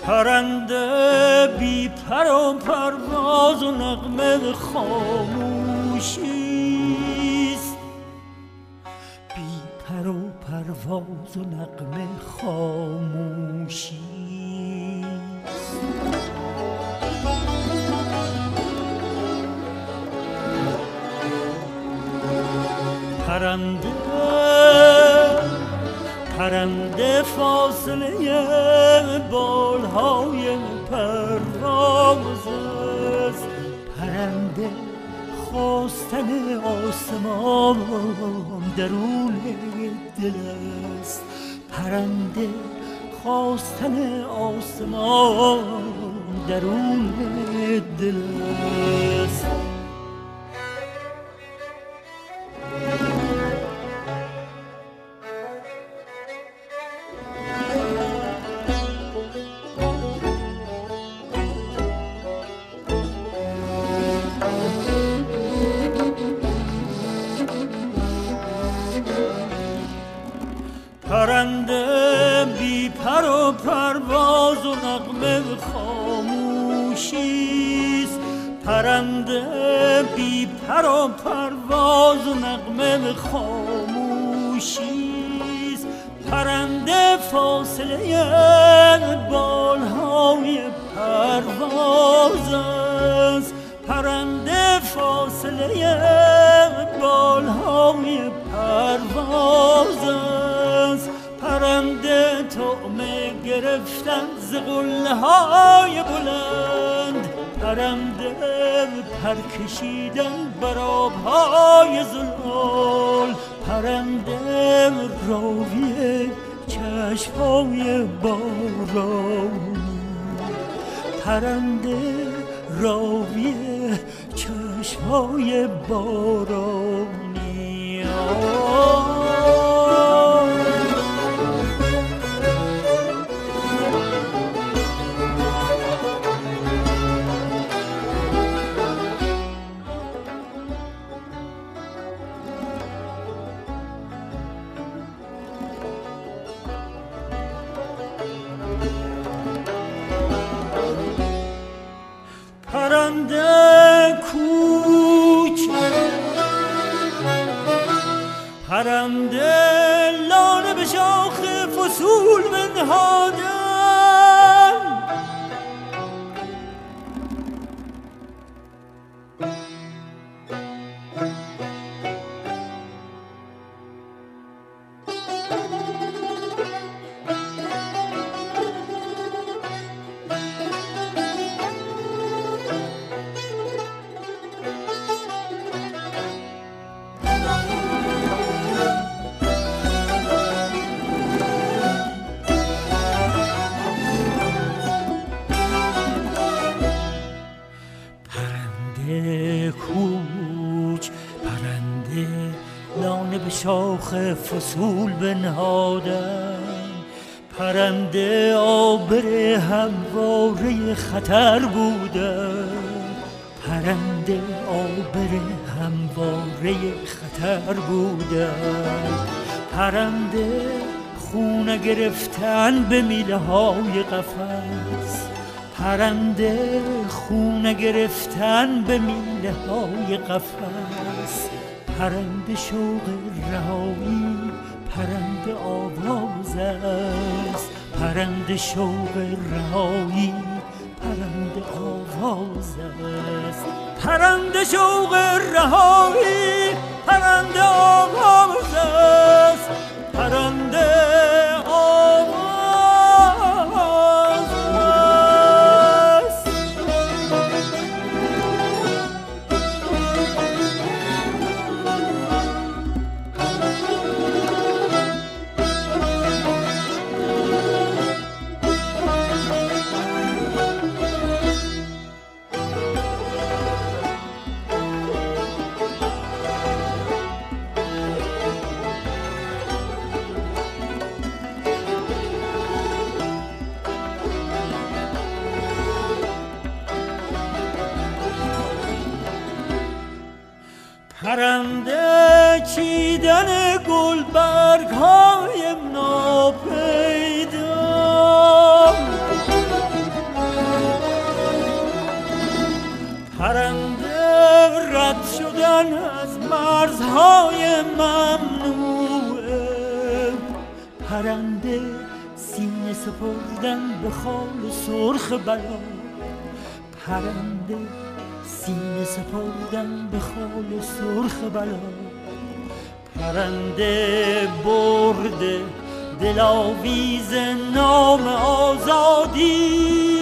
پرنده بی پر و پرواز و نغمه خاموشیست، بی پر و پرواز و نغمه خاموشیست. پرنده فاصله بالهای پرواز است، پرنده خواستن آسمان درون دل است، پرنده خواستن آسمان درون دل است. پرنده بی پر و پرواز و نغمه خاموشیست، پرنده بی پر و پرواز و نغمه خاموشیست، پرنده فاصله بالهای پرواز است، پرنده فاصله بالهای پرواز است، پرنده طعمه گرفتن ز قله‌های بلند، پرنده پر کشیدن بر آب‌های زلال، پرنده راوی چشم‌های باران، پرنده راوی چشم‌های بارانی. پرنده کوچ، پرنده لانه به شاخ فصول بنهادن، کوچ، پرنده لانه به شاخ فصول بنهادن، پرنده آبر همواره خطر بودن، پرنده آبر همواره خطر بودن، پرنده خونه گرفتن به میله های قفس، پرنده خونه گرفتن به میله های قفس، پرنده شوق رهایی، پرنده آواز است، پرنده شوق رهایی، پرنده آواز است، پرنده شوق رهایی، پرنده آواز است، پرنده آواز است. پرنده چیدن گلبرگ های ناپیدا، رفتن از مرزهای ممنوع، پرنده سینه سپردن به خال سرخ بلا، پرنده سینه سپردن به خال سرخ بلا، پرنده برده دلاویز نام آزادی،